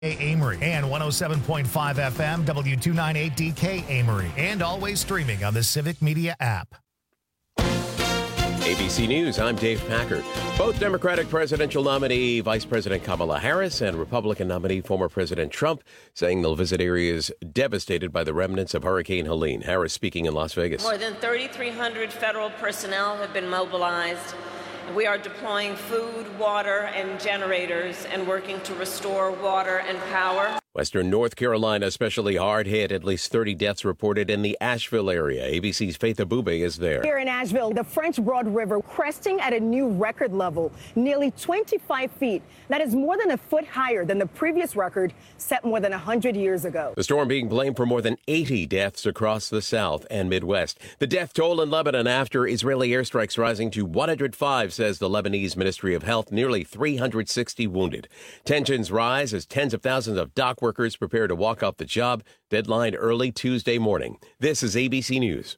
Amory and 107.5 FM W298DK Amory, and always streaming on the Civic Media app. ABC News, I'm Dave Packard. Both Democratic presidential nominee Vice President Kamala Harris and Republican nominee former President Trump saying they'll visit areas devastated by the remnants of Hurricane Helene. Harris speaking in Las Vegas. More than 3,300 federal personnel have been mobilized. We are deploying food, water, and generators and working to restore water and power. Western North Carolina especially hard hit. At least 30 deaths reported in the Asheville area. ABC's Faith Abube is there. Here in Asheville, the French Broad River cresting at a new record level, nearly 25 feet. That is more than a foot higher than the previous record set more than 100 years ago. The storm being blamed for more than 80 deaths across the South and Midwest. The death toll in Lebanon after Israeli airstrikes rising to 105, says the Lebanese Ministry of Health. Nearly 360 wounded. Tensions rise as tens of thousands of dock workers prepare to walk off the job. Deadline early Tuesday morning. This is ABC News.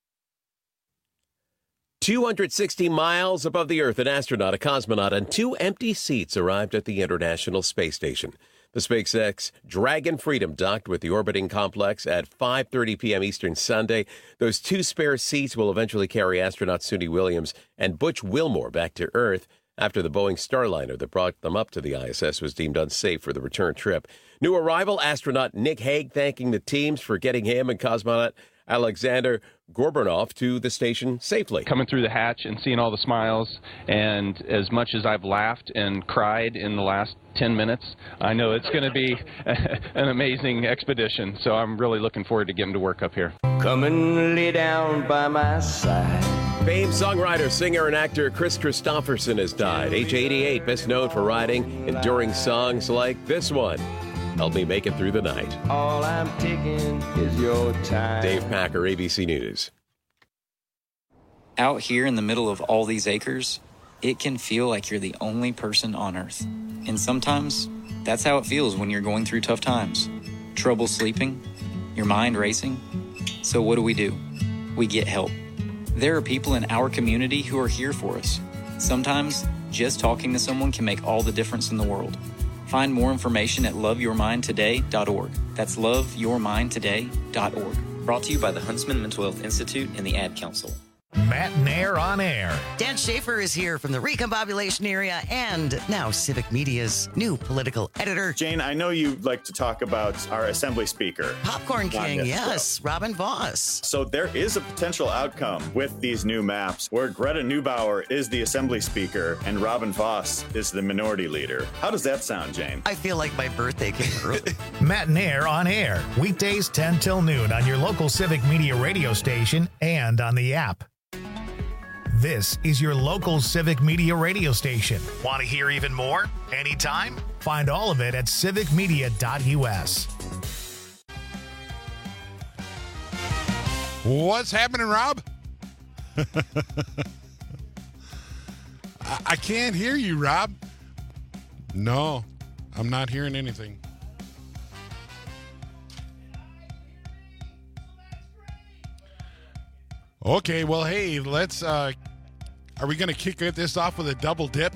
260 miles above the Earth, an astronaut, a cosmonaut, and 2 empty seats arrived at the International Space Station. The SpaceX Dragon Freedom docked with the orbiting complex at 5:30 p.m. Eastern Sunday. Those 2 spare seats will eventually carry astronauts Suni Williams and Butch Wilmore back to Earth after the Boeing Starliner that brought them up to the ISS was deemed unsafe for the return trip. New arrival astronaut Nick Hague thanking the teams for getting him and cosmonaut Alexander Gorbanov to the station safely. Coming through the hatch and seeing all the smiles, and as much as I've laughed and cried in the last 10 minutes, I know it's going to be an amazing expedition, so I'm really looking forward to getting to work up here. Come and lay down by my side. Famed songwriter, singer, and actor Chris Christopherson has died. Age 88, best known for writing enduring songs like this one, Help Me Make It Through the Night. All I'm taking is your time. Dave Packer, ABC News. Out here in the middle of all these acres, it can feel like you're the only person on Earth. And sometimes, that's how it feels when you're going through tough times. Trouble sleeping, your mind racing. So what do? We get help. There are people in our community who are here for us. Sometimes, just talking to someone can make all the difference in the world. Find more information at loveyourmindtoday.org. That's loveyourmindtoday.org. Brought to you by the Huntsman Mental Health Institute and the Ad Council. Matt Nair on air. Dan Schaefer is here from the Recombobulation area and now Civic Media's new political editor. Jane, I know you like to talk about our Assembly Speaker. Popcorn King, yes, Robin Voss. So there is a potential outcome with these new maps where Greta Neubauer is the Assembly Speaker and Robin Voss is the Minority Leader. How does that sound, Jane? I feel like my birthday came early. Matt Nair on air, weekdays 10 till noon on your local Civic Media radio station and on the app. This is your local Civic Media radio station. Want to hear even more? Anytime? Find all of it at civicmedia.us. What's happening, Rob? I can't hear you, Rob. No, I'm not hearing anything. Okay, well, hey, let's, are we going to kick this off with a double dip?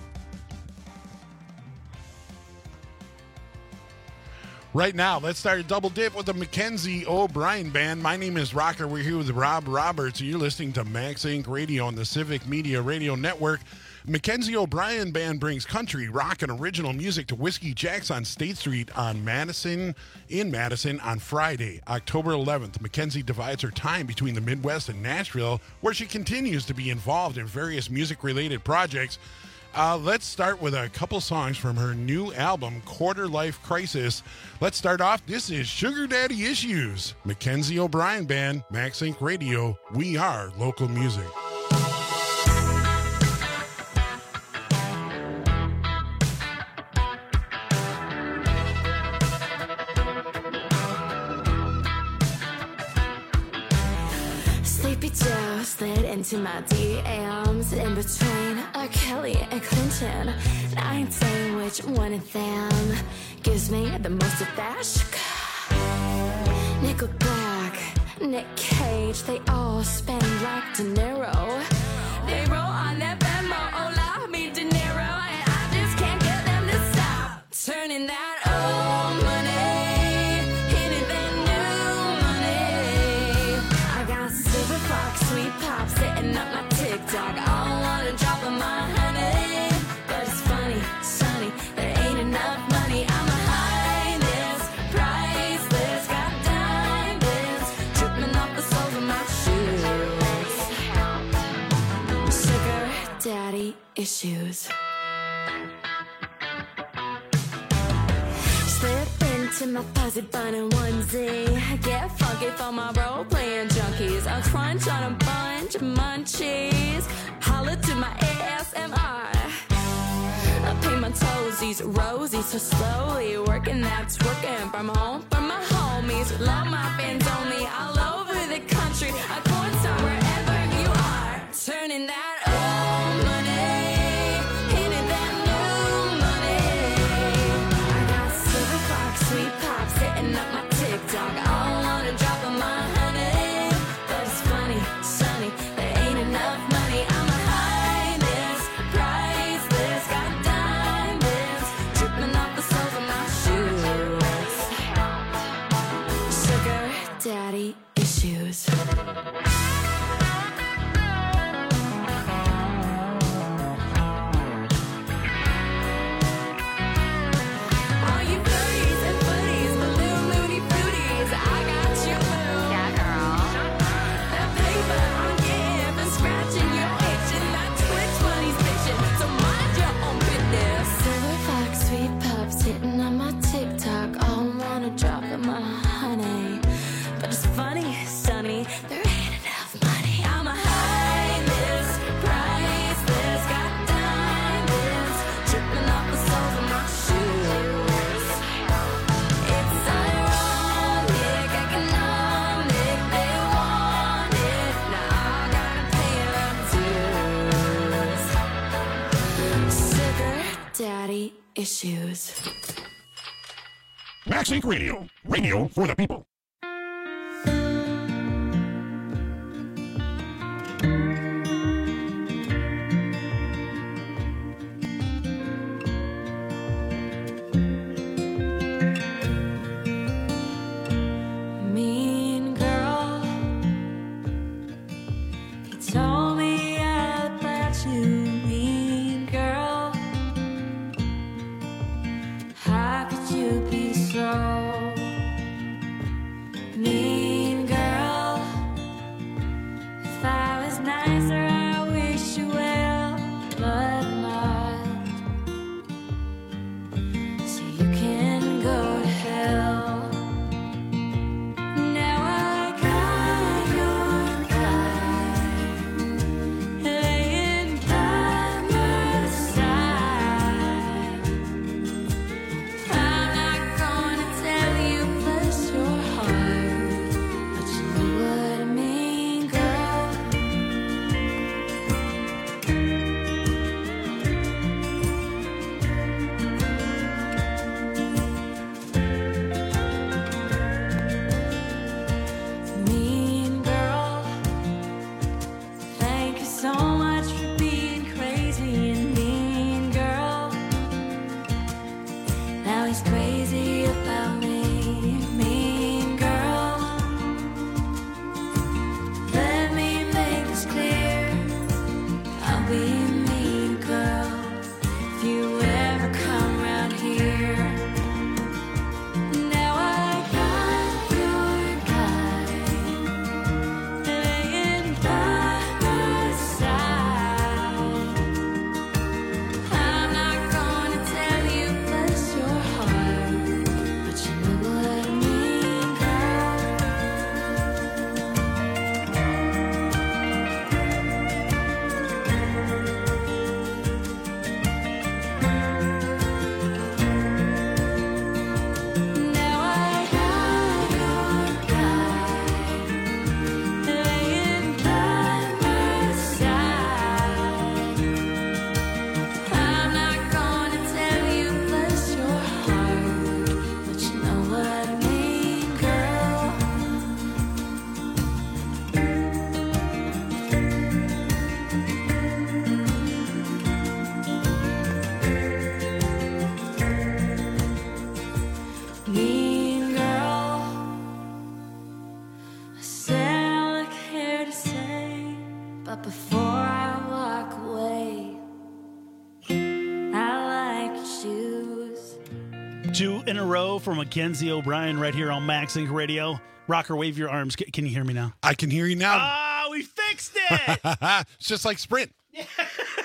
Right now, let's start a double dip with the Mackenzie O'Brien Band. My name is Rocker. We're here with Rob Roberts. You're listening to Max Inc. Radio on the Civic Media Radio Network. Mackenzie O'Brien Band brings country, rock, and original music to Whiskey Jack's on State Street in Madison on Friday, October 11th. Mackenzie divides her time between the Midwest and Nashville, where she continues to be involved in various music-related projects. Let's start with a couple songs from her new album, Quarter Life Crisis. Let's start off. This is Sugar Daddy Issues. Mackenzie O'Brien Band, Max Inc. Radio. We are local music. Sleepy Joe slid into my DMs in between R. Kelly and Clinton. And I ain't saying which one of them gives me the most of that sugar. Nickelback, Nick Cage, they all spend like De Niro. They roll on that Venmo, hola, me De Niro. And I just can't get them to stop turning that old issues. Slip into my fuzzy bun and onesie. Get funky for my role-playing junkies. I'll crunch on a bunch of munchies. Holler to my ASMR. I paint my toesies rosy so slowly. Working, that's working from home for my homies. Love my fans only all over the country. I point some wherever you are. Turning that old money into that new money. I got silver fox, sweet pop sitting up my TikTok. I don't wanna drop on my honey, but it's funny, sunny, there ain't enough money. I'm a highness, priceless, got diamonds dripping off the soles of my shoes. Sugar daddy issues. All you furries and footies, balloon loony fruities, I got you, boo. Yeah, girl. That paper I'm getting for scratching your itch, and that Twitch money's bitching, so mind your own business. Silver fox, sweet pups hitting on my TikTok. All wanna drop in my honey, but it's funny, sunny, there ain't enough money. I'm a highness, priceless, got diamonds dripping off the soles of my shoes. It's ironic, economic, they want it. Now I gotta pay their dues. Sugar daddy issues. Max Inc. Radio. Radio for the people. Mean girl, you told me about you, mean girl. How could you be so mean, girl? If I was nicer, I wish you well, but not. So you can go to hell. Now I got your guy laying by my side. I'm not gonna tell you bless your heart, but you know what I mean, girl. Mean girl, thank you so much for being crazy and mean, girl. Now he's crazy about me, mean girl. Let me make this clear, I'll be a mean girl if you ever come around here. Now I got your guy laying by my side. I'm not gonna tell you bless your heart, but you know what I mean, girl. Now I got your guy laying by my side. I'm not gonna tell you bless your heart, but you know what I mean, girl. Mean girl, I said all I care to say, but before I walk away, I like your shoes. 2 in a row for Mackenzie O'Brien right here on Max Inc. Radio. Rocker, wave your arms. Can you hear me now? I can hear you now. Ah, we fixed it! It's just like Sprint.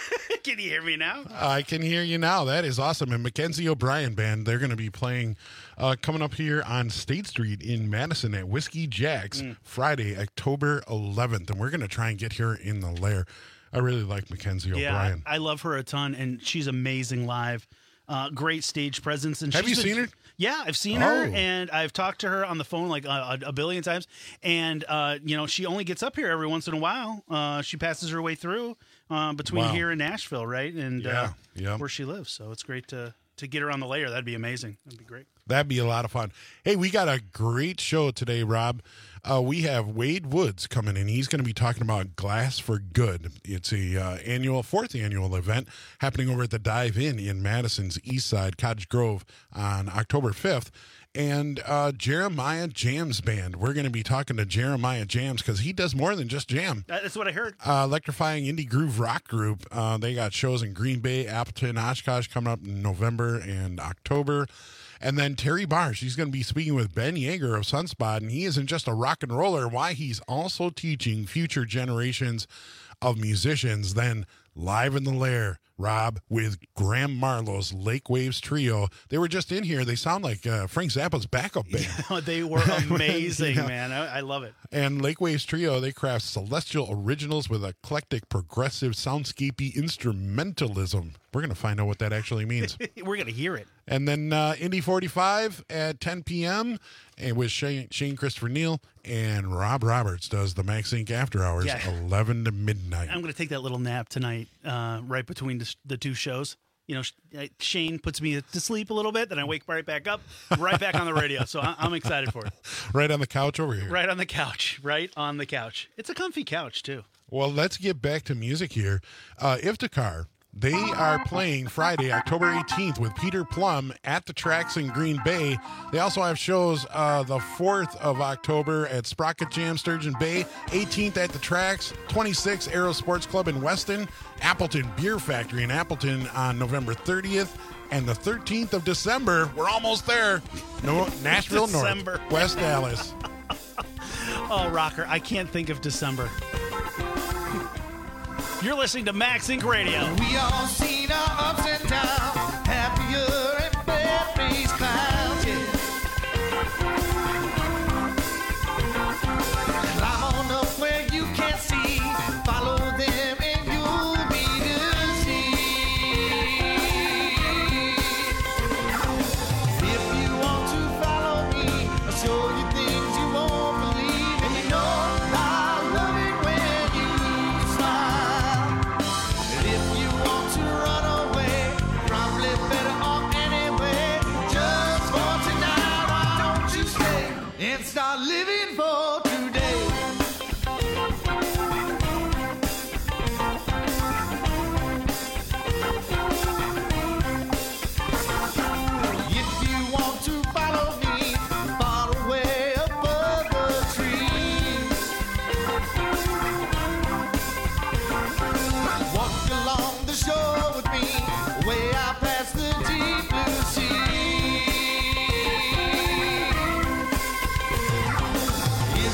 Can you hear me now? I can hear you now. That is awesome. And Mackenzie O'Brien Band, they're going to be playing coming up here on State Street in Madison at Whiskey Jack's Friday, October 11th. And we're going to try and get her in the lair. I really like Mackenzie O'Brien. I love her a ton, and she's amazing live. Great stage presence. And have you seen her? Yeah, I've seen her, and I've talked to her on the phone like a billion times. And, she only gets up here every once in a while. She passes her way through between here and Nashville, right? And where she lives. So it's great to get her on the layer. That'd be amazing. That'd be great. That'd be a lot of fun. Hey, we got a great show today, Rob. We have Wade Woods coming in. He's going to be talking about Glass for Good. It's a fourth annual event happening over at the Dive in Madison's East Side, Cottage Grove, on October 5th. And Jeremiah Jams Band. We're going to be talking to Jeremiah Jams because he does more than just jam. That's what I heard. Electrifying Indie Groove Rock Group. They got shows in Green Bay, Appleton, Oshkosh coming up in November and October. And then Terry Barr, she's going to be speaking with Ben Yeager of Sunspot, and he isn't just a rock and roller. Why, he's also teaching future generations of musicians. Then live in the lair, Rob, with Graham Marlowe's Lake Waves Trio. They were just in here. They sound like Frank Zappa's backup band. Yeah, they were amazing, man. I love it. And Lake Waves Trio, they craft celestial originals with eclectic, progressive, soundscapey instrumentalism. We're going to find out what that actually means. We're going to hear it. And then Indy 45 at 10 p.m. and with Shane Christopher Neal and Rob Roberts does the Max Inc. After Hours, 11 to midnight. I'm going to take that little nap tonight right between the two shows. Shane puts me to sleep a little bit, then I wake right back up, right back on the radio. So I'm excited for it. Right on the couch over here. Right on the couch. Right on the couch. It's a comfy couch, too. Well, let's get back to music here. Iftikhar. They are playing Friday, October 18th with Peter Plum at the Tracks in Green Bay. They also have shows the 4th of October at Sprocket Jam, Sturgeon Bay, 18th at the Tracks, 26th Aero Sports Club in Weston, Appleton Beer Factory in Appleton on November 30th, and the 13th of December, we're almost there, Nashville North, West Dallas. Oh, Rocker, I can't think of December. You're listening to Max Inc. Radio. We all seen our ups and downs, happier and bad-faced clowns, yeah. Climb on up where you can't see, follow them and you'll be to see. If you want to follow me, I'll show you things you won't believe, and you know I love it when you smile. And start living for today. If you want to follow me, follow way above the trees. Walk along the shore with me, way out past the deep blue sea.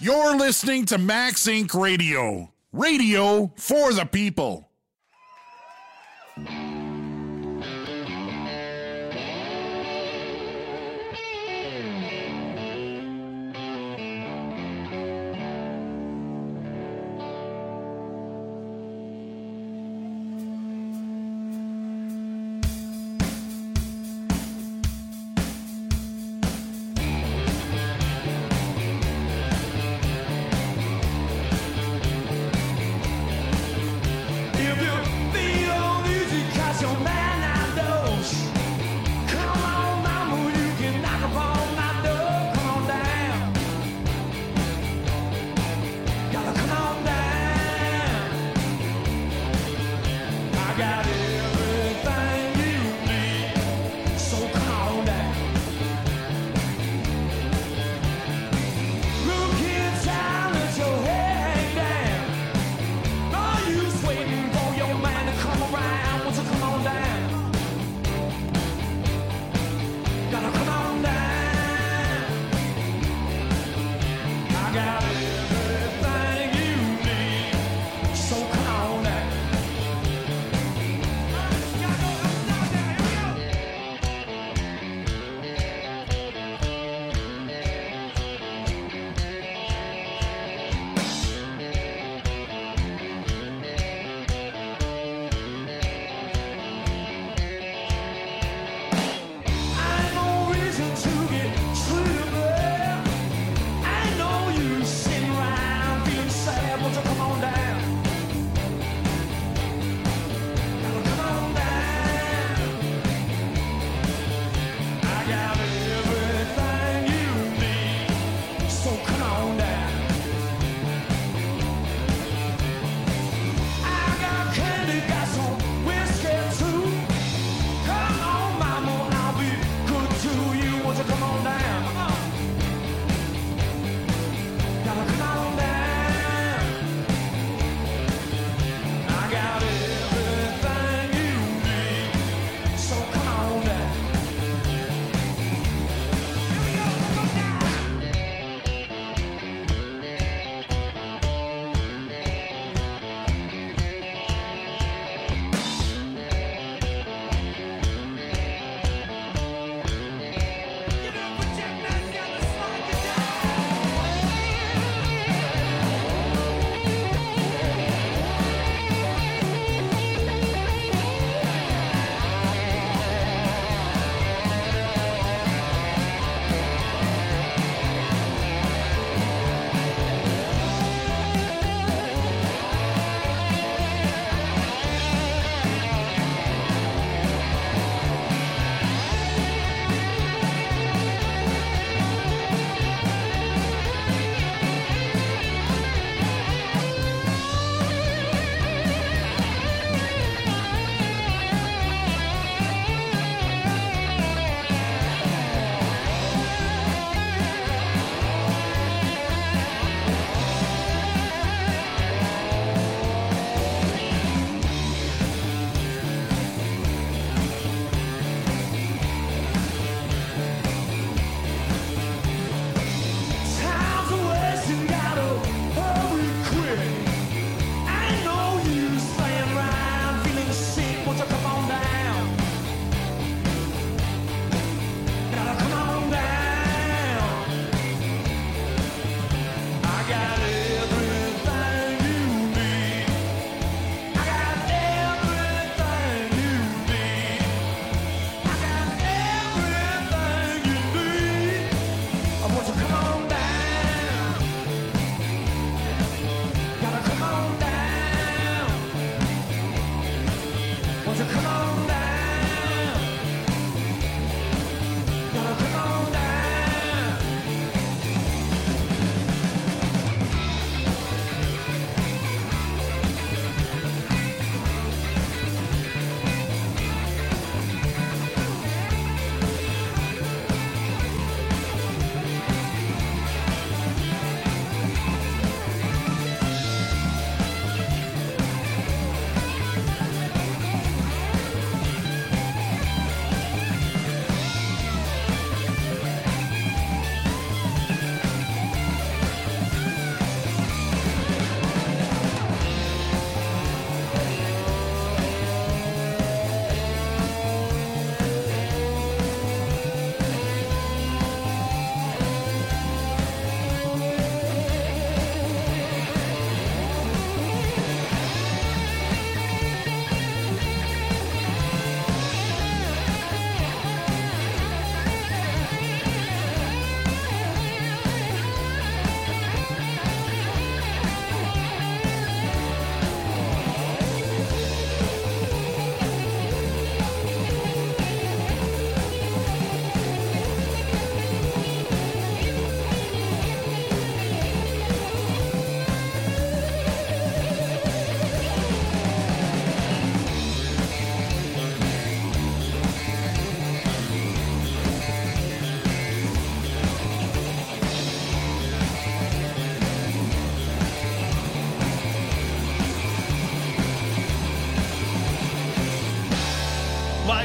You're listening to Max Inc. Radio. Radio for the people.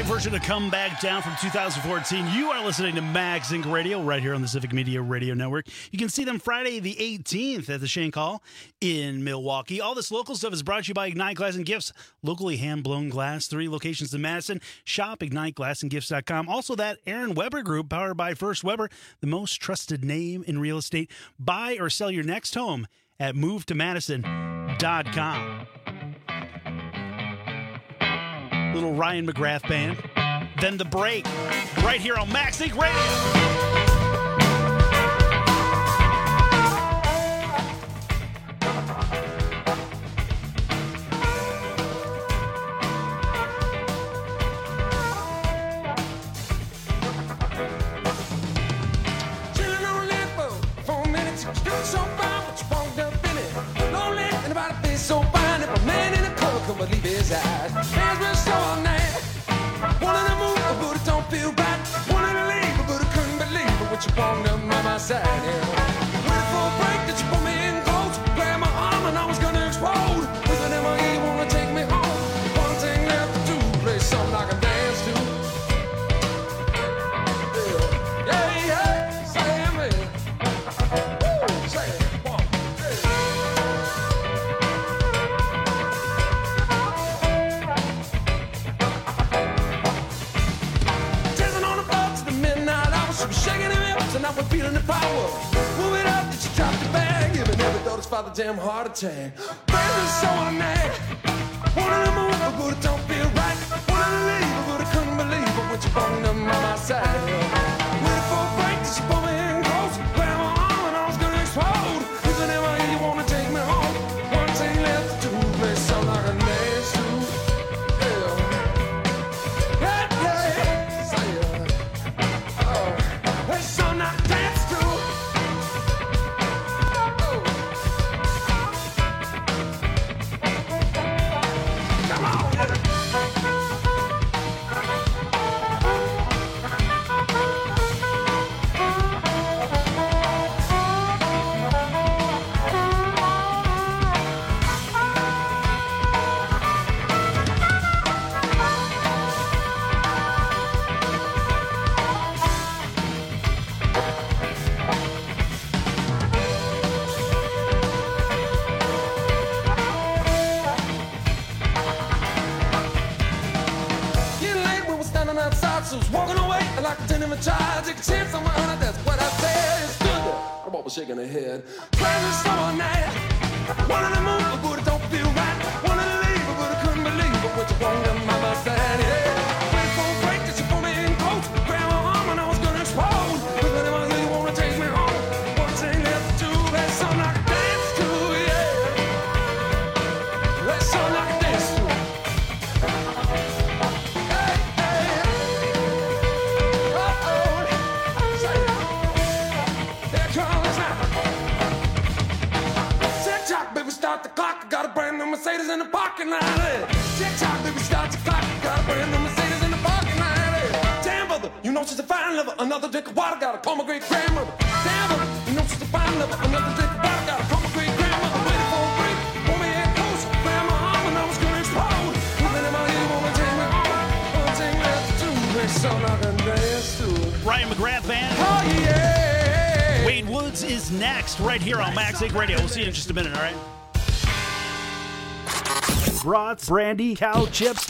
live version of Come Back Down from 2014. You are listening to Max Inc. Radio right here on the Civic Media Radio Network. You can see them Friday the 18th at the Shank Hall in Milwaukee. All this local stuff is brought to you by Ignite Glass and Gifts. Locally hand-blown glass, 3 locations in Madison. Shop IgniteGlassandGifts.com. Also that Aaron Weber Group, powered by First Weber, the most trusted name in real estate. Buy or sell your next home at MoveToMadison.com. Little Ryan McGrath Band. Then The Break, right here on Max Inc. Radio. Chilling on that boat, 4 minutes, still so fine, but you walked up in it. Lonely, and about a face so fine, if a man in a color could believe his eyes. Hands were so all night. Wanted to move, but it don't feel right. Wanted to leave, but I couldn't believe it. What you walked up by my side, yeah. Waiting for a break, that you put me in close. Grabbed my arm, and I was gonna explode. Whenever you wanna take me home, one thing left to do, play something I can dance to. Yeah, yeah, say it, man. Woo, say it, 1, 2. Dancing on the floor to the midnight hour, she was shaking her hips and I was feeling the power. Move it up, did she drop the bag? Even never thought it's about the damn heart attack. Baby, so I'm mad. Wanted to move, but it don't feel right. Wanted to leave, but I couldn't believe it when you walked up by my side. Waiting for a break, did she pull me in close? Grabbed my arm and I was gonna explode. Whenever you wanna take me home, one thing left to do, play something I can dance to. Yeah, yeah, yeah, say it. Oh, play something I can dance to. Come on. Getting late when we're standing outside, so I was walking away like a ten in my child. Take a chance on my honor, that's what I said. Stood there, I'm always shaking her head. Crazy summer night, wanted to move, but it don't feel right. Wanted to leave, but I couldn't believe it when you walked up by my side. Yeah, waiting for a break, that you pull me in close. Grabbed my arm and I was gonna explode. But whenever you wanna take me home, one thing left to do, that's something I can dance to. Yeah, that's something I can dance to. Start the clock, got a brand new Mercedes in the parking lot. Tick-tock, baby, start the clock, got a brand new Mercedes in the parking lot. Damn, brother, you know she's a fine lover. Another drink of water, gotta call my great grandmother. Damn, brother, you know she's a fine lover. Another drink of water, gotta call my great grandmother. Waiting for a break, pull me in close, grab my arm and I was gonna explode. Whenever you wanna take me home, one thing left to do, make something I can dance to. Ryan McGrath Band. Oh, yeah. Wade Woods is next right here on Max Inc. Radio. We'll see you in just a minute, all right? Brats, brandy, cow chips,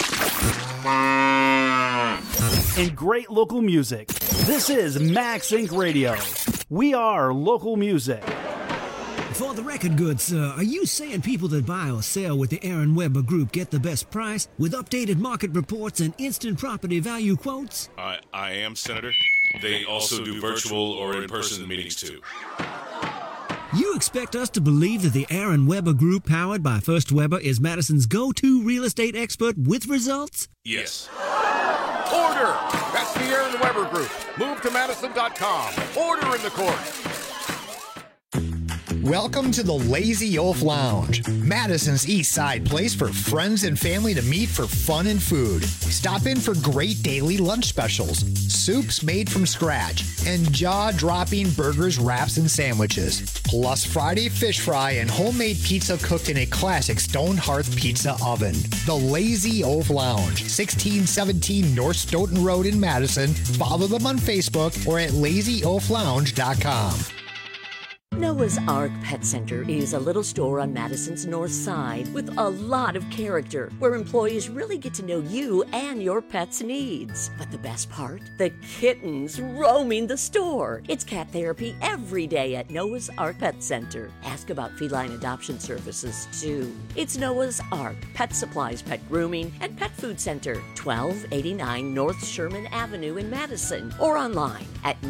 and great local music. This is Max Inc. Radio. We are local music. For the record, good sir, are you saying people that buy or sell with the Aaron Weber Group get the best price with updated market reports and instant property value quotes? I am, Senator. They also do virtual or in-person meetings, too. You expect us to believe that the Aaron Weber Group, powered by First Weber, is Madison's go-to real estate expert with results? Yes. Order! That's the Aaron Weber Group. MoveToMadison.com. Order in the court. Welcome to the Lazy Oaf Lounge, Madison's East Side place for friends and family to meet for fun and food. Stop in for great daily lunch specials, soups made from scratch, and jaw-dropping burgers, wraps, and sandwiches. Plus Friday fish fry and homemade pizza cooked in a classic stone hearth pizza oven. The Lazy Oaf Lounge, 1617 North Stoughton Road in Madison. Follow them on Facebook or at lazyoaflounge.com. Noah's Ark Pet Center is a little store on Madison's north side with a lot of character, where employees really get to know you and your pet's needs. But the best part? The kittens roaming the store. It's cat therapy every day at Noah's Ark Pet Center. Ask about feline adoption services, too. It's Noah's Ark Pet Supplies, Pet Grooming, and Pet Food Center, 1289 North Sherman Avenue in Madison, or online at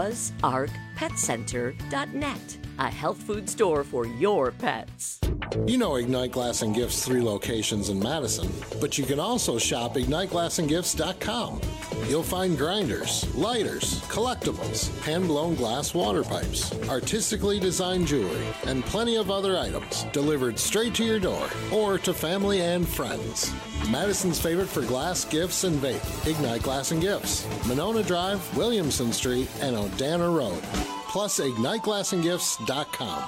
noahsarkpetcenter.net. A health food store for your pets. You know Ignite Glass and Gifts' 3 locations in Madison, but you can also shop IgniteGlassandGifts.com. You'll find grinders, lighters, collectibles, hand-blown glass water pipes, artistically designed jewelry, and plenty of other items delivered straight to your door or to family and friends. Madison's favorite for glass, gifts, and vape. Ignite Glass and Gifts, Monona Drive, Williamson Street, and Odana Road. Plus IgniteGlassandGifts.com.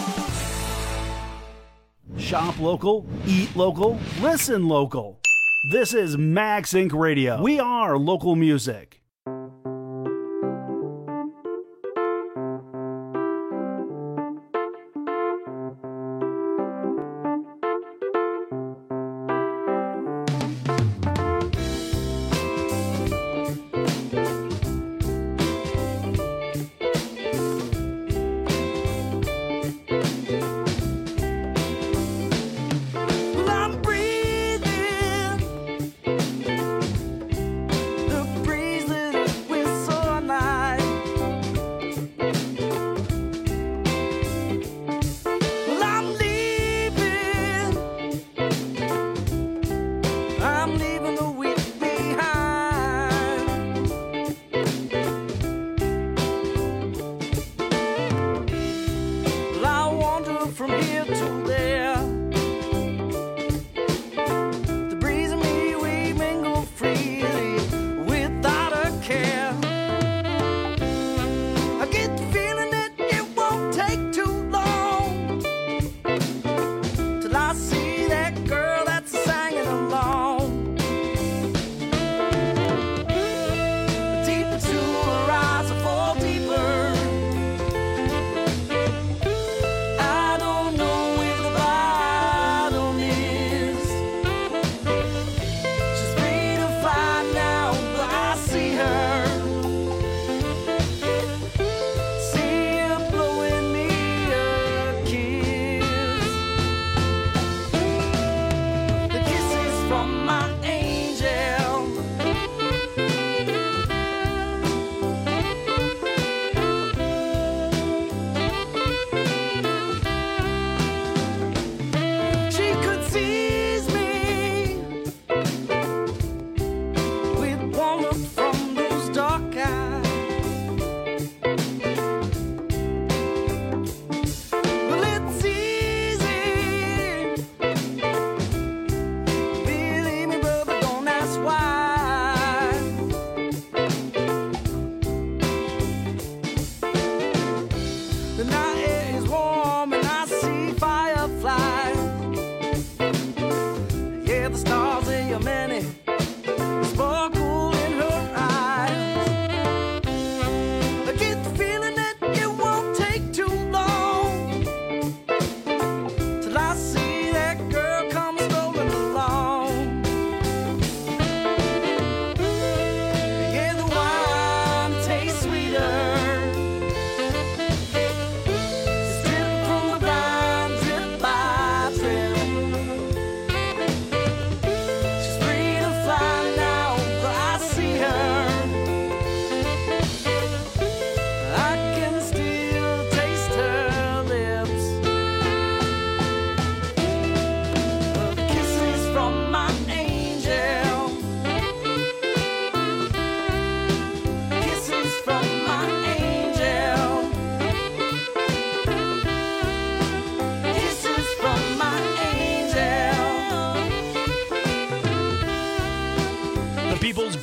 Shop local, eat local, listen local. This is Max Inc. Radio. We are local music. I don't know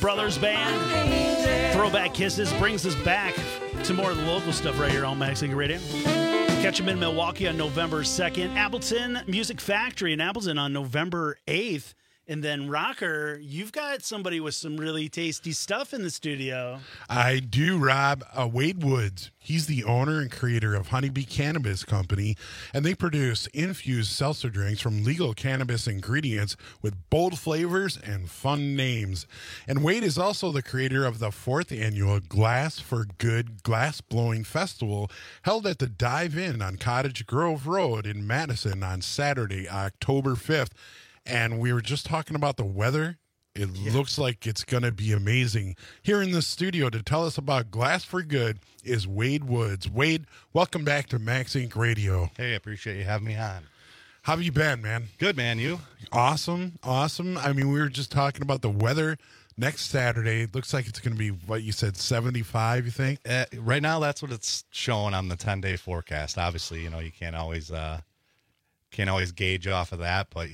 Brothers Band. Throwback Kisses brings us back to more of the local stuff right here on Maxing Radio. Catch them in Milwaukee on November 2nd. Appleton Music Factory in Appleton on November 8th. And then, Rocker, you've got somebody with some really tasty stuff in the studio. I do, Rob. Wade Woods. He's the owner and creator of Honeybee Cannabis Company, and they produce infused seltzer drinks from legal cannabis ingredients with bold flavors and fun names. And Wade is also the creator of the 4th annual Glass for Good Glass Blowing Festival, held at the Dive Inn on Cottage Grove Road in Madison on Saturday, October 5th. And we were just talking about the weather. It looks like it's going to be amazing. Here in the studio to tell us about Glass for Good is Wade Woods. Wade, welcome back to Max Inc. Radio. Hey, I appreciate you having me on. How have you been, man? Good, man. You? Awesome. I mean, we were just talking about the weather next Saturday. It looks like it's going to be, what you said, 75, you think? Right now, that's what it's showing on the 10-day forecast. Obviously, you can't always gauge off of that, but,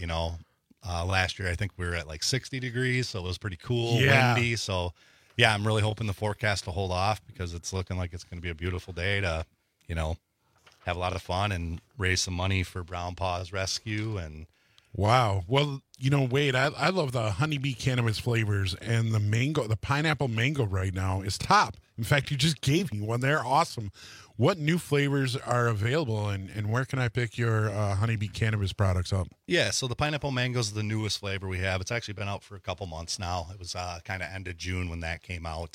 last year, I think we were at like 60 degrees, so it was pretty cool, windy. So, yeah, I'm really hoping the forecast to hold off because it's looking like it's going to be a beautiful day to, have a lot of fun and raise some money for Brown Paws Rescue. And wow. Well, Wade, I love the honeybee cannabis flavors, and the pineapple mango right now is top. In fact, you just gave me one. They're awesome. What new flavors are available, and where can I pick your honeybee cannabis products up? Yeah, so the pineapple mango is the newest flavor we have. It's actually been out for a couple months now. It was kind of end of June when that came out.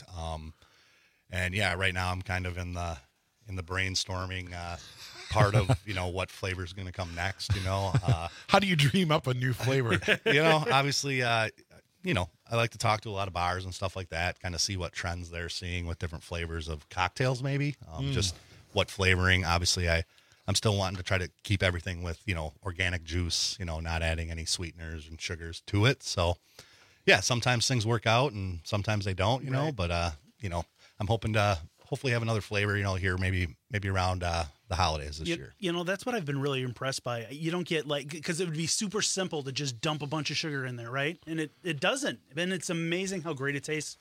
And yeah, right now I'm kind of in the brainstorming part of what flavor is going to come next. How do you dream up a new flavor? Obviously, I like to talk to a lot of bars and stuff like that, kind of see what trends they're seeing with different flavors of cocktails, maybe. Just what flavoring. Obviously, I'm still wanting to try to keep everything with, organic juice, not adding any sweeteners and sugars to it. So, yeah, sometimes things work out and sometimes they don't, right. But, I'm hoping to hopefully have another flavor, here maybe around the holidays this year. That's what I've been really impressed by. You don't get because it would be super simple to just dump a bunch of sugar in there, right? And it doesn't. And it's amazing how great it tastes.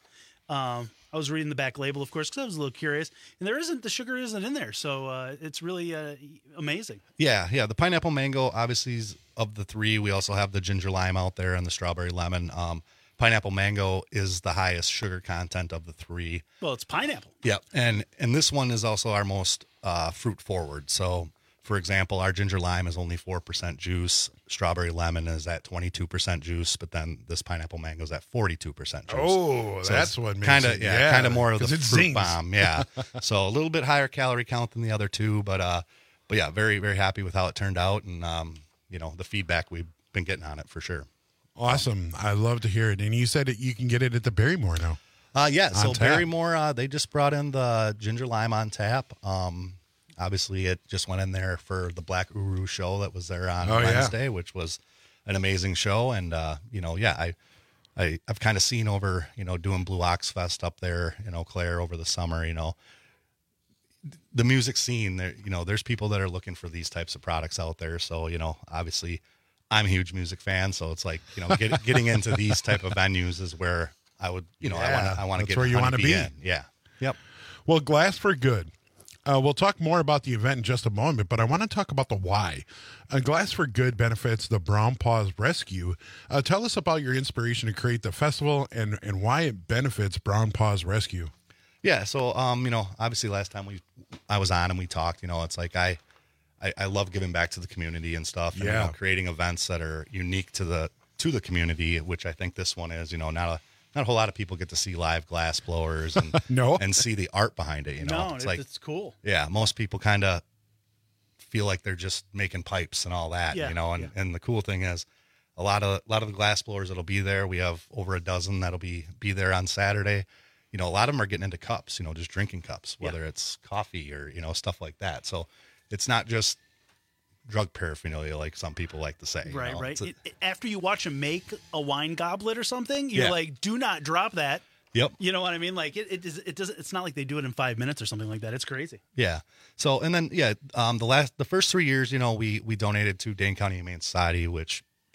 I was reading the back label, of course, because I was a little curious, and the sugar isn't in there, so it's really amazing. Yeah. The pineapple mango, obviously, is of the three. We also have the ginger lime out there and the strawberry lemon. Pineapple mango is the highest sugar content of the three. Well, it's pineapple. Yep, and this one is also our most fruit forward. So, for example, our ginger lime is only 4% juice. Strawberry lemon is at 22% juice, but then this pineapple mango is at 42% juice. Oh, so that's what makes kind of more of the fruit zings. Bomb. Yeah, so a little bit higher calorie count than the other two, but yeah, very, very happy with how it turned out, and the feedback we've been getting on it for sure. Awesome. I love to hear it. And you said that you can get it at the Barrymore now. Yeah, so Barrymore, they just brought in the ginger lime on tap. Obviously, it just went in there for the Black Uru show that was there on Wednesday, which was an amazing show. And, I've kind of seen over, doing Blue Ox Fest up there in Eau Claire over the summer, the music scene there, there's people that are looking for these types of products out there. So, obviously I'm a huge music fan. So it's like, getting into these type of venues is where I would, I want to get where you want to be in. Yeah. Yep. Well, Glass for Good. We'll talk more about the event in just a moment, but I want to talk about the why. Glass for Good benefits the Brown Paws Rescue. Tell us about your inspiration to create the festival and why it benefits Brown Paws Rescue. Yeah, so obviously last time I was on and we talked, it's like I love giving back to the community and stuff, and creating events that are unique to the community, which I think this one is. Not a whole lot of people get to see live glass blowers and and see the art behind it. It's cool. Yeah, most people kind of feel like they're just making pipes and all that. And the cool thing is, a lot of the glass blowers that'll be there. We have over a dozen that'll be there on Saturday. A lot of them are getting into cups. Just drinking cups, whether it's coffee or stuff like that. So it's not just drug paraphernalia like some people like to say. Right. After you watch them make a wine goblet or something, you're like, do not drop that. Yep. You know what I mean? Like it's not like they do it in 5 minutes or something like that. It's crazy. Yeah. So, and then, the first 3 years, we donated to Dane County Humane Society, which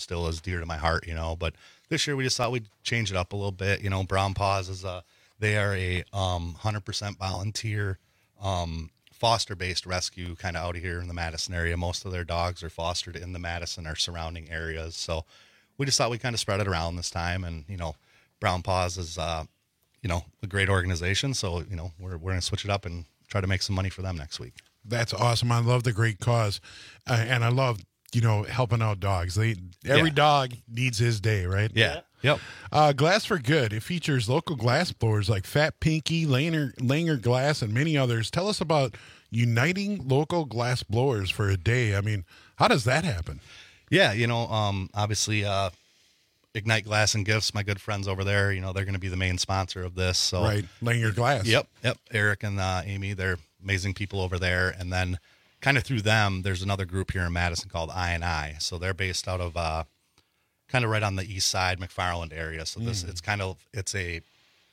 still is dear to my heart, but this year we just thought we'd change it up a little bit. Brown Paws is they are a 100% volunteer foster-based rescue kind of out here in the Madison area. Most of their dogs are fostered in the Madison or surrounding areas. So we just thought we'd kind of spread it around this time. And, Brown Paws is, a great organization. So, we're going to switch it up and try to make some money for them next week. That's awesome. I love the great cause. And I love, helping out dogs. Every dog needs his day, right? Yeah. Yep. Glass for Good. It features local glass blowers like Fat Pinky, Langer Glass, and many others. Tell us about uniting local glass blowers for a day. I mean, how does that happen? Yeah, obviously Ignite Glass and Gifts, my good friends over there, they're going to be the main sponsor of this. So right, Langer Glass. Yep. Eric and Amy, they're amazing people over there. And then kind of through them, there's another group here in Madison called I&I. So they're based out of kind of right on the east side, McFarland area. So it's a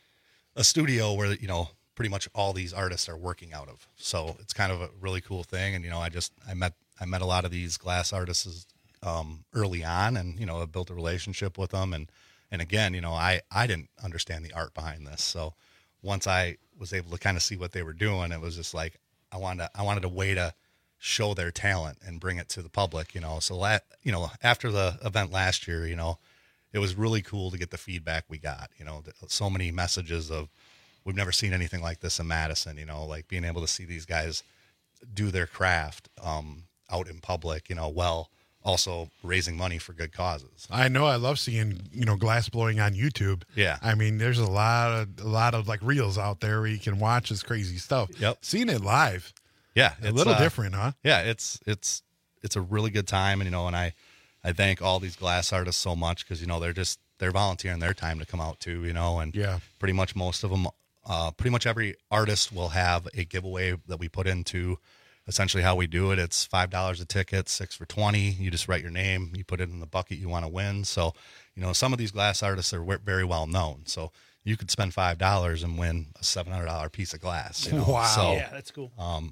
studio where, pretty much all these artists are working out of. So it's kind of a really cool thing. And, I met a lot of these glass artists early on, and, I built a relationship with them. And again, I didn't understand the art behind this. So once I was able to kind of see what they were doing, it was just like, I wanted a way to show their talent and bring it to the public, So after the event last year, it was really cool to get the feedback we got, so many messages of, we've never seen anything like this in Madison, like being able to see these guys do their craft out in public, while also raising money for good causes. I know. I love seeing, glass blowing on YouTube. Yeah. I mean, there's a lot of like reels out there where you can watch this crazy stuff. Yep. Seeing it live. Yeah. It's a little different, huh? Yeah. It's a really good time. And, and I thank all these glass artists so much because, they're volunteering their time to come out too, and pretty much most of them, pretty much every artist will have a giveaway that we put into. Essentially how we do it, it's $5 a ticket, 6 for $20. You just write your name, you put it in the bucket you want to win. So, some of these glass artists are very well known. So you could spend $5 and win a $700 piece of glass. Wow. So, yeah, that's cool.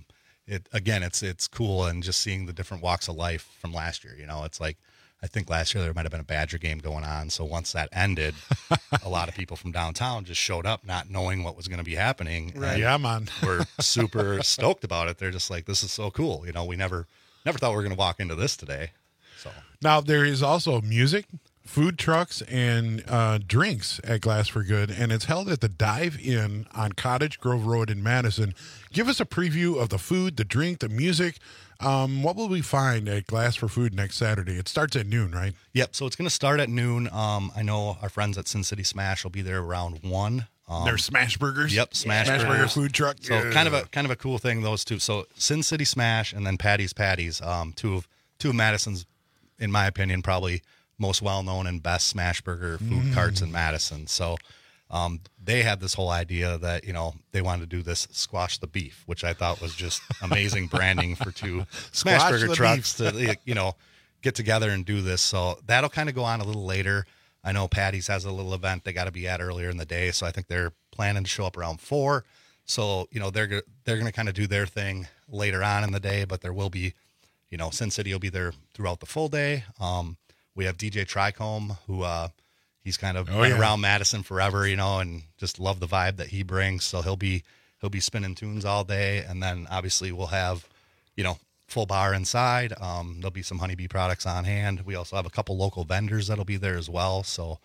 It's cool, and just seeing the different walks of life from last year. It's like, I think last year there might have been a Badger game going on. So once that ended, a lot of people from downtown just showed up not knowing what was going to be happening. Right. Yeah, man. We're super stoked about it. They're just like, this is so cool. We never thought we were going to walk into this today. So now there is also music, food trucks, and drinks at Glass for Good, and it's held at the Dive Inn on Cottage Grove Road in Madison. Give us a preview of the food, the drink, the music. What will we find at Glass for Food next Saturday? It starts at noon, right? Yep. So it's going to start at noon. I know our friends at Sin City Smash will be there around 1. They're Smash Burgers. Yep, Smash Burger food truck. So kind of a cool thing, those two. So Sin City Smash and then Patty's Patties. Two of Madison's, in my opinion, probably most well known and best Smash Burger food carts in Madison. So they had this whole idea that, they wanted to do this Squash the Beef, which I thought was just amazing branding for two Smash Burger trucks to, get together and do this. So that'll kind of go on a little later. I know Patty's has a little event they got to be at earlier in the day. So I think they're planning to show up around 4. So, they're going to kind of do their thing later on in the day, but there will be, Sin City will be there throughout the full day. We have DJ Tricombe, who, he's kind of been around Madison forever, and just love the vibe that he brings. So he'll be spinning tunes all day. And then obviously we'll have, full bar inside. There'll be some Honeybee products on hand. We also have a couple local vendors that'll be there as well. So,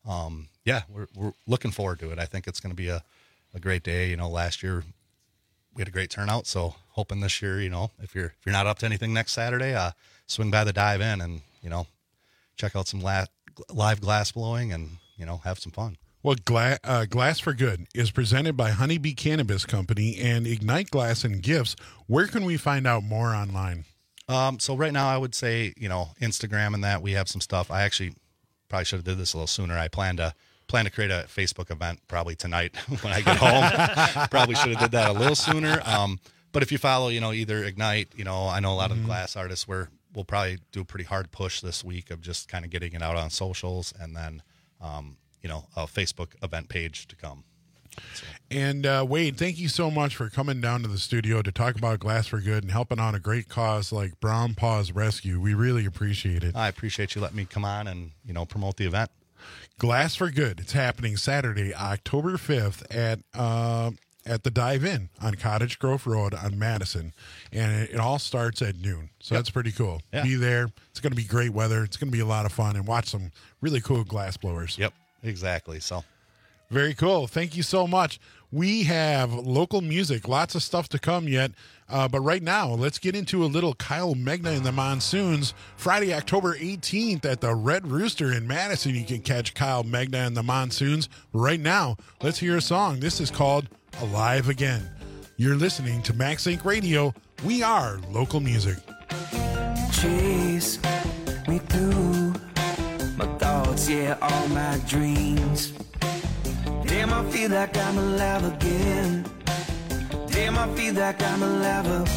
we're looking forward to it. I think it's going to be a great day. Last year we had a great turnout. So hoping this year, if you're not up to anything next Saturday, swing by the Dive In and, check out some live glass blowing and, have some fun. Well, Glass for Good is presented by Honeybee Cannabis Company and Ignite Glass and Gifts. Where can we find out more online? So right now I would say, Instagram and that we have some stuff. I actually probably should have did this a little sooner. I plan to create a Facebook event probably tonight when I get home. Probably should have did that a little sooner. But if you follow, either Ignite, I know a lot of the glass artists we'll probably do a pretty hard push this week of just kind of getting it out on socials and then, a Facebook event page to come. And Wade, thank you so much for coming down to the studio to talk about Glass for Good and helping out a great cause like Brown Paws Rescue. We really appreciate it. I appreciate you letting me come on and, promote the event. Glass for Good. It's happening Saturday, October 5th at the Dive-In on Cottage Grove Road on Madison. And it all starts at noon. So that's pretty cool. Yeah. Be there. It's going to be great weather. It's going to be a lot of fun, and watch some really cool glass blowers. Yep, exactly. So very cool. Thank you so much. We have local music, lots of stuff to come yet. But right now, let's get into a little Kyle Megna and the Monsoons. Friday, October 18th at the Red Rooster in Madison, you can catch Kyle Megna and the Monsoons. Right now, let's hear a song. This is called Alive Again. You're listening to Max Inc. Radio. We are local music. Chase me through my thoughts, yeah, all my dreams. Damn, I feel like I'm alive again. Damn, I feel like I'm alive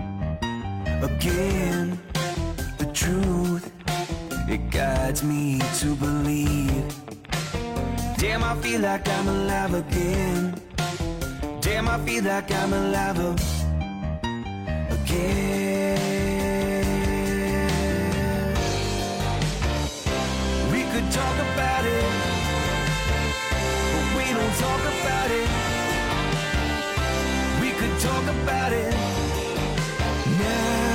again. The truth, it guides me to believe. Damn, I feel like I'm alive again. Damn, I feel like I'm alive again. We could talk about it, but we don't talk about it. We could talk about it now.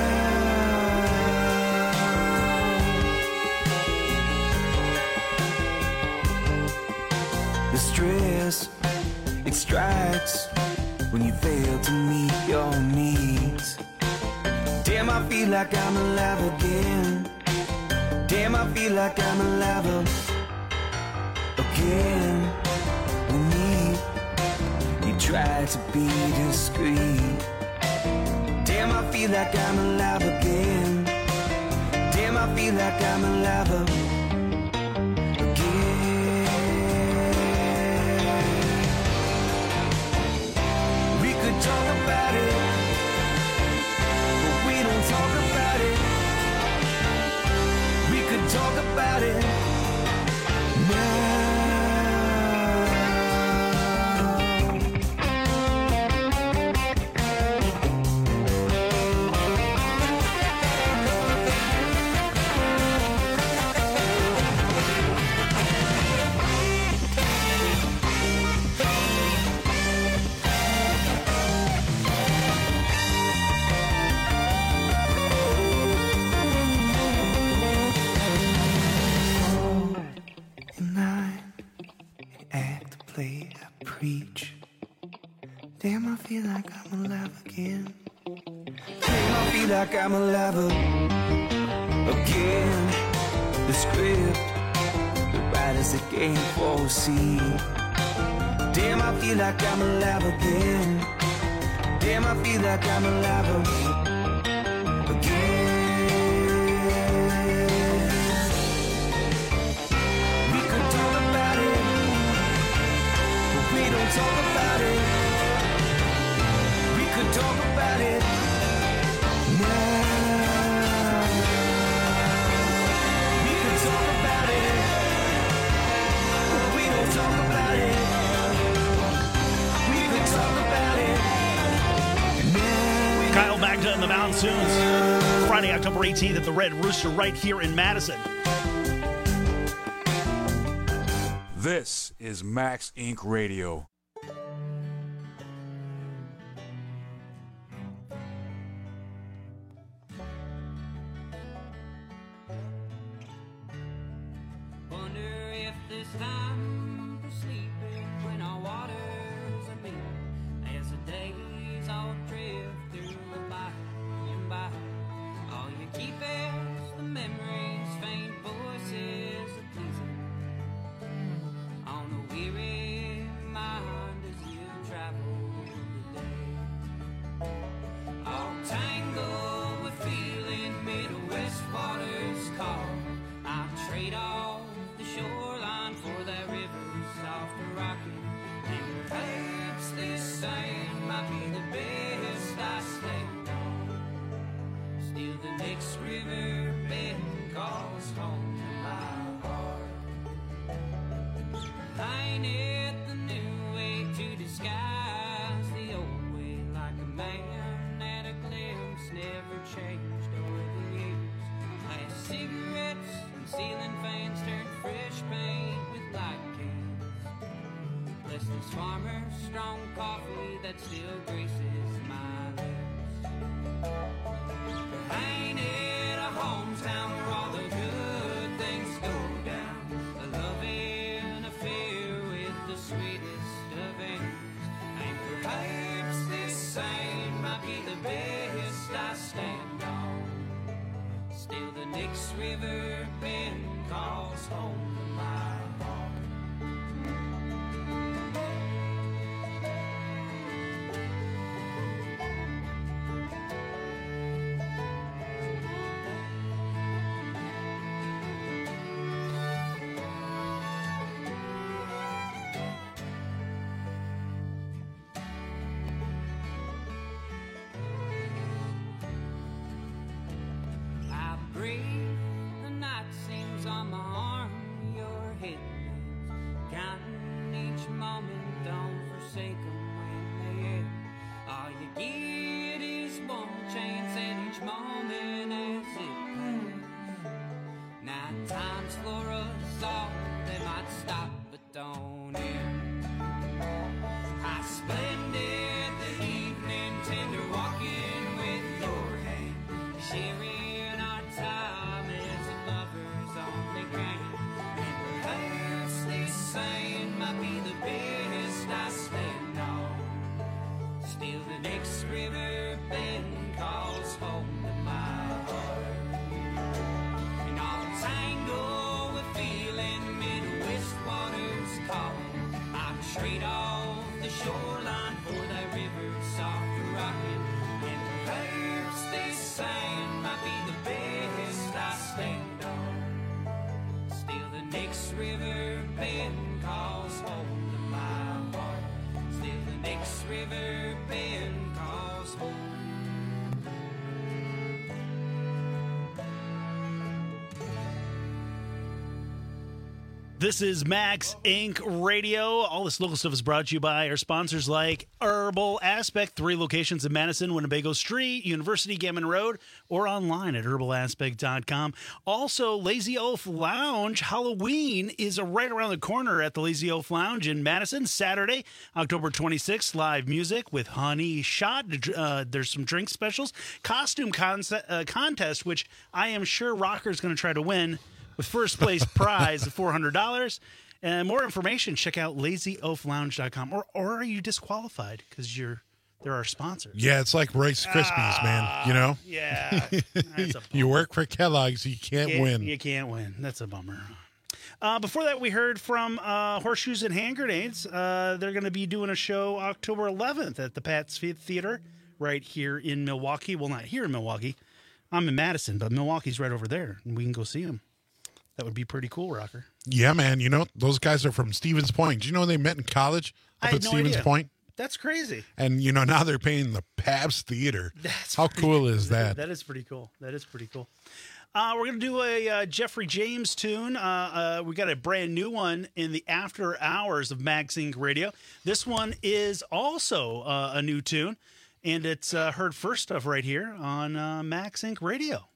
The stress, it strikes when you fail to meet your needs. Damn, I feel like I'm alive again. Damn, I feel like I'm alive again. With me, you try to be discreet. Damn, I feel like I'm alive again. Damn, I feel like I'm alive again. We could talk about it, but we don't talk about it. We could talk about it now. Damn, I feel like I'm alive again. Damn, I feel like I'm alive again. The script, the writers that can't foresee. Damn, I feel like I'm alive again. Damn, I feel like I'm alive again. We could talk about it, but we don't talk about it. We could talk about it now. We could talk about it, but we don't talk about it. We could talk about it now. Kyle Megna and the Monsoons, Friday, October 18th at the Red Rooster right here in Madison. This is Max Inc. Radio. Line at the new way strong coffee that still graces my lips. Ain't it a hometown where all the good things go down? A loving affair with the sweetest of aims. And perhaps this same might be the best I stand on. Still the Nix River bend calls home to my heart. I breathe, the night seems on my arm, your head moves, counting each moment, don't forsake them when they end. All you get is one chance and each moment as it passes. Night times for us all, they might stop but don't end. How splendid the evening, tender walking with your hand, sharing our time as a lover's only game. And perhaps this saying might be the best I stand on. Still the next river bend calls home to my heart. And all the tangle with feeling Midwest waters calling. I'm straight off the shoreline for that river soft rocking. And perhaps this saying might be the best I stand on. Still the next river bend calls home to my heart. Still the next river bend calls home. This is Max Inc. Radio. All this local stuff is brought to you by our sponsors like Herbal Aspect, 3 locations in Madison, Winnebago Street, University, Gammon Road, or online at herbalaspect.com. Also, Lazy Oaf Lounge. Halloween is right around the corner at the Lazy Oaf Lounge in Madison. Saturday, October 26th, live music with Honey Shot. There's some drink specials. Costume contest, which I am sure Rocker's going to try to win, with first place prize of $400. And more information, check out lazyoaflounge.com. Or are you disqualified because they're our sponsors? Yeah, it's like Rice Krispies, man. You know? Yeah. You work for Kellogg's, you can't win. You can't win. That's a bummer. Before that, we heard from Horseshoes and Hand Grenades. They're going to be doing a show October 11th at the Pat's Theater right here in Milwaukee. Well, not here in Milwaukee. I'm in Madison, but Milwaukee's right over there, and we can go see them. That would be pretty cool, Rocker. Yeah, man. You know, those guys are from Stevens Point. Do you know they met in college up at Stevens Point? That's crazy. And, you know, now they're paying the Pabst Theater. How cool is that? That is pretty cool. That is pretty cool. We're going to do a Jeffrey James tune. We got a brand new one in the after hours of Max Inc. Radio. This one is also a new tune, and it's heard first of right here on Max Inc. Radio.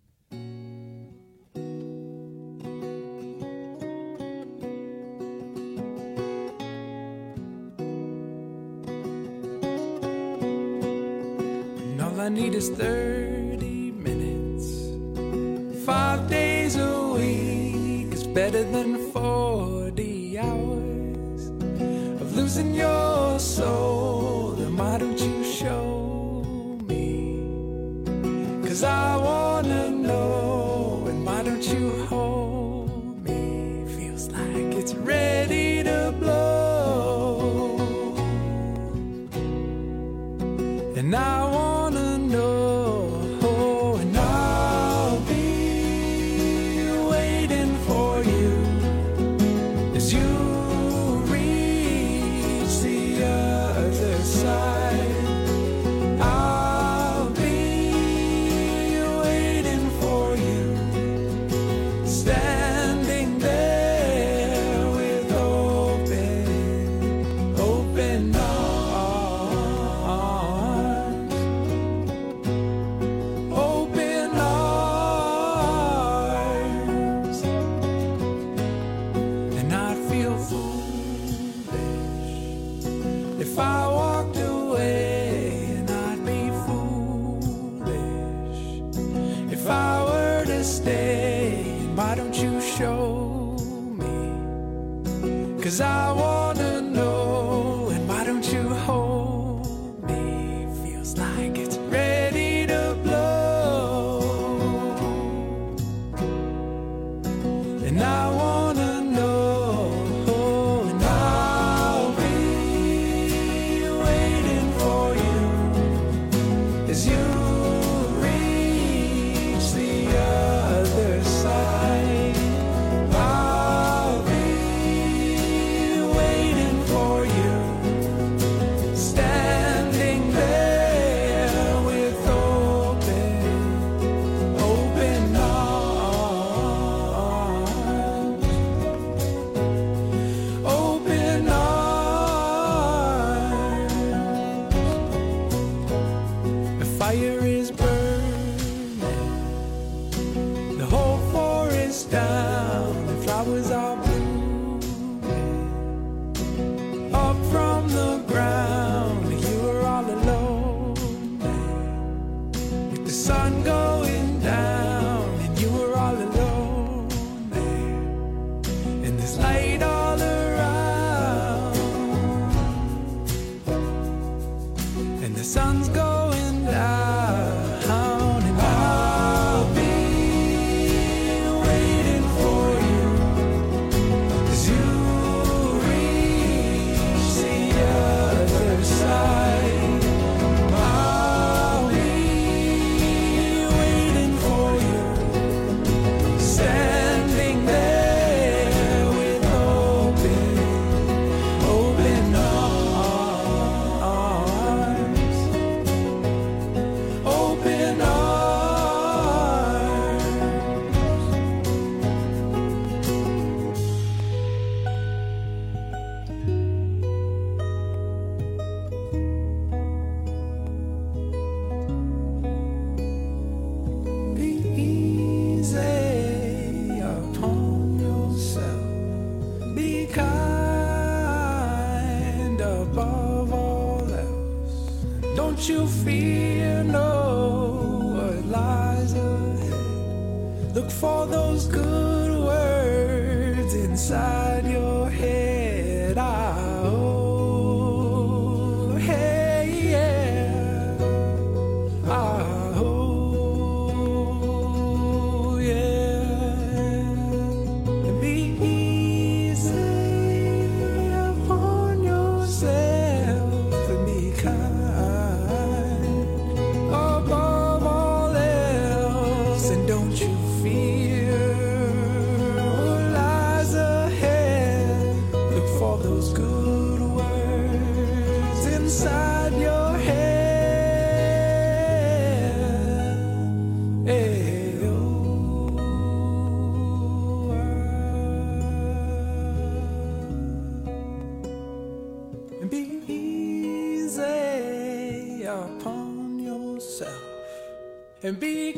All I need is 30 minutes. 5 days a week is better than 40 hours of losing your soul. Then why don't you show me? 'Cause I wanna know. And why don't you hold me? Feels like it's ready to blow. And I wanna know, and I'll be waiting for you as you reach the other side. I'll be waiting for you, standing there with open arms. to stay? Why don't you show me? 'Cause I wanna know. And why don't you hold me? Feels like it's ready to blow. And I wanna know. And I'll be waiting for you as you reach the other side. I'll be waiting for you, standing there with open arms, open arms. The fire is burning, the whole forest down, the flowers are blooming. Up from the ground, you were all alone, with the sun going down, and you were all alone there. And there's light all around, and the sun's going down, and I'll be waiting for you as you reach the other side. I'll be waiting for you, standing there with open arms, open arms. Be easy upon yourself. Be kind above all else. Don't you fear no what lies ahead. Look for those good words inside your head. Oh, hey, yeah. Oh, yeah. And be easy upon yourself and be kind above all else. And don't you fear what lies ahead. Look for those good words inside your head. Hey, and be easy upon yourself and be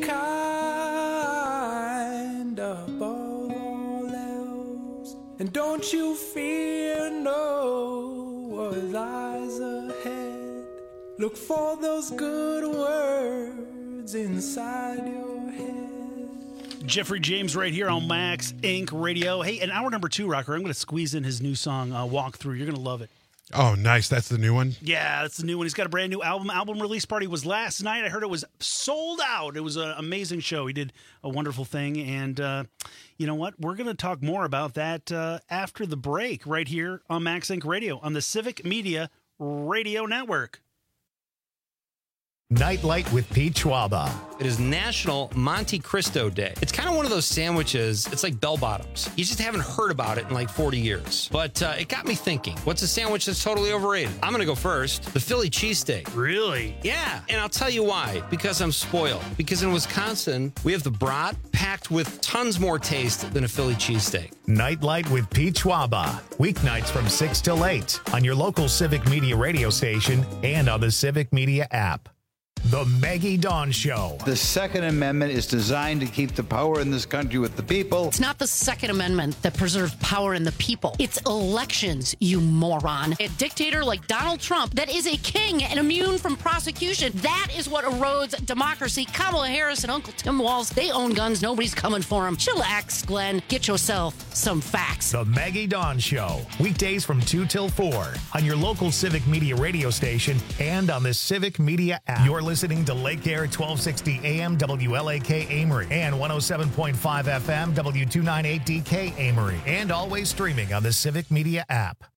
kind above all else. And don't you fear no what lies ahead. Look for those good words inside your head. Jeffrey James right here on Max Inc. Radio. Hey, in hour number 2, Rocker, I'm going to squeeze in his new song, Walk Through. You're going to love it. Oh, nice. That's the new one? Yeah, that's the new one. He's got a brand new album. Album release party was last night. I heard it was sold out. It was an amazing show. He did a wonderful thing. And you know what? We're going to talk more about that after the break right here on Max Inc. Radio on the Civic Media Radio Network. Nightlight with Pete Schwaba. It is National Monte Cristo Day. It's kind of one of those sandwiches, it's like bell bottoms. You just haven't heard about it in like 40 years. But it got me thinking, what's a sandwich that's totally overrated? I'm going to go first. The Philly cheesesteak. Really? Yeah. And I'll tell you why. Because I'm spoiled. Because in Wisconsin, we have the brat packed with tons more taste than a Philly cheesesteak. Nightlight with Pete Schwaba. Weeknights from 6 till 8 on your local Civic Media radio station and on the Civic Media app. The Maggie Dawn Show. The Second Amendment is designed to keep the power in this country with the people. It's not the Second Amendment that preserves power in the people. It's elections, you moron. A dictator like Donald Trump that is a king and immune from prosecution. That is what erodes democracy. Kamala Harris and Uncle Tim Walz, they own guns. Nobody's coming for them. Chillax, Glenn. Get yourself some facts. The Maggie Dawn Show. Weekdays from 2 till 4 on your local Civic Media radio station and on the Civic Media app. You're listening to Lake Air 1260 AM WLAK Amory and 107.5 FM W298DK Amory, and always streaming on the Civic Media app.